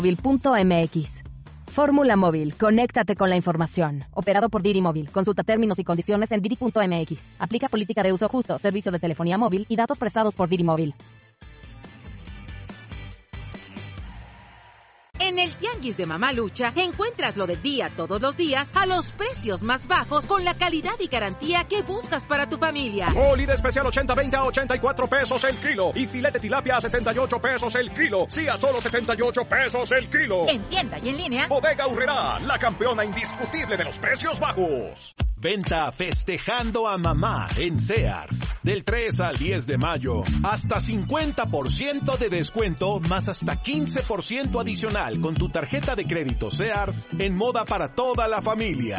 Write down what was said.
Móvil.mx. Fórmula Móvil, conéctate con la información. Operado por Didi Móvil. Consulta términos y condiciones en Didi.mx. Aplica política de uso justo, servicio de telefonía móvil y datos prestados por Didi Móvil. En el Tianguis de Mamalucha encuentras lo del día todos los días a los precios más bajos con la calidad y garantía que buscas para tu familia. Molida especial 80-20 a 84 pesos el kilo y filete tilapia a 78 pesos el kilo. Sí, a solo 78 pesos el kilo. En tienda y en línea. Bodega Aurrerá, la campeona indiscutible de los precios bajos. Venta festejando a mamá en Sears. Del 3 al 10 de mayo, hasta 50% de descuento más hasta 15% adicional con tu tarjeta de crédito Sears en moda para toda la familia.